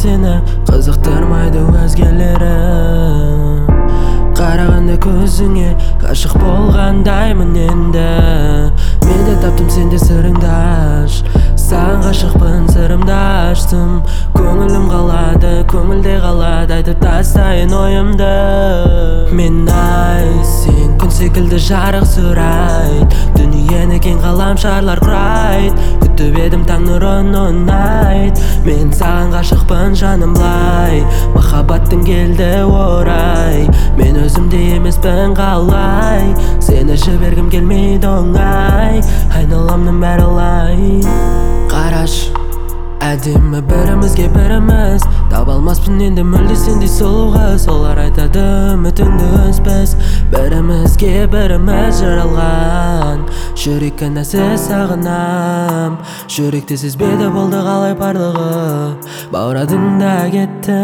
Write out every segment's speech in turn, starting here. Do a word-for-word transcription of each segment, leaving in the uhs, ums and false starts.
сені қызықтырмайды өзгелері. Қарағанда көзіңе ғашық болғандаймын енді. Мен де таптым сенде сырыңды аш, саған ғашықпын сырымды аштым. Көңілім қалады, көңілде қалады, айтып тастайын ойымды. Мен ай, сен күн секілді жарық сұрайд, дүниені кең ғаламшарлар құрайд. Күтіп едім таң нұрын ұнайд, мен саған ғашықпын жаным лай. Махаббаттың келді орай, мен өзімде емеспін қалай. Сені жібергім келмейді оңай, айналамның бәрі лай. Қараш, әдемі бірімізге біріміз, таба алмаспын енді мүлде сендей сұлу қыз. Олар айтады үмітіңді үзбес, бірімізге біріміз жаралған. Жүрек кінәсіз сағынам, жүректе сезбеді болды қалай барлығы, бауырадың да кетті.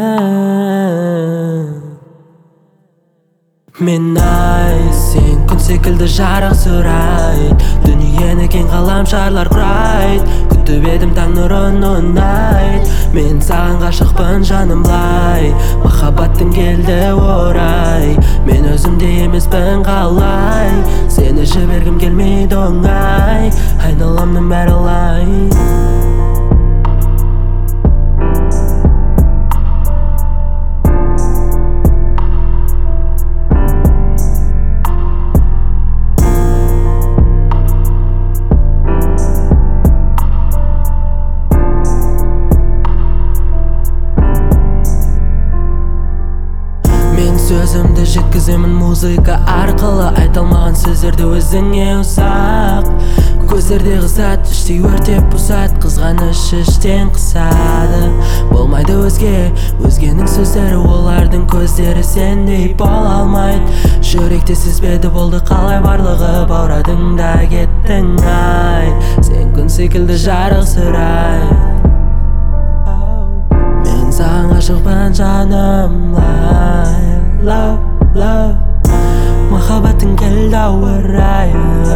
Мен ай, сен күн секілді жарық сұрайд, дүниені кең ғаламшарлар құрайд. Күтіп едім таң нұрын ұнайд, мен саған ғашықпын жаным лай. Махаббаттың келді орай, мен өзімде емеспін қалай. Сені жібергім келмейді оңай, айналамның бәрі лай. Сөзімді жеткіземін музыка арқылы, айталмаған сөздерді өзіңе ұзақ. Көздерде қызат, іштей өртеп бұзат, қызғаныш іштен қысады. Болмайды өзге, өзгенің сөздері, олардың көздері сендей бола алмайды. Жүректе сезбеді болды қалай барлығы, бауырадың да кеттің ай. Сен күн секілді жарық сұрайд, мен саған ғашықпын жаным лай. Love, love, махаббаттың келді орайы,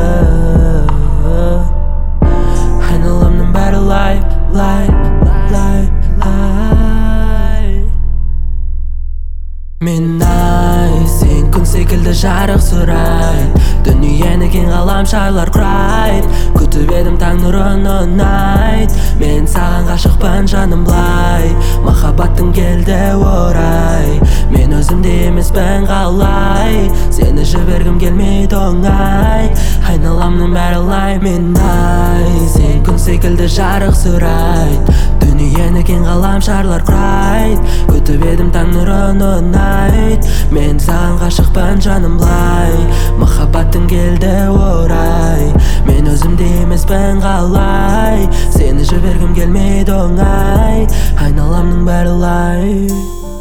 айналамның бәрі лай, лай, лай, лай. Мен ай, сен күн секілді жарық сұрайд, дүниені кең ғаламшарлар құрайд. Күтіп едім таң нұрын ұнайд, мен саған ғашықпын жаным лай. Махаббаттың келді орай, мен өзімде емеспін қалай. Сені жібергім келмейді оңай, айналамның бәрі лай. Мен ай, сен күн секілді жарық сұрайд, дүниені кең ғаламшарлар құрайд. Күтіп едім таң нұрын ұнайд, мен саған ғашықпын жаным лай. Махаббаттың келді орай, мен өзімде емеспін қалай. Сені жібергім келмейді оңай, айналамның бәрі лай.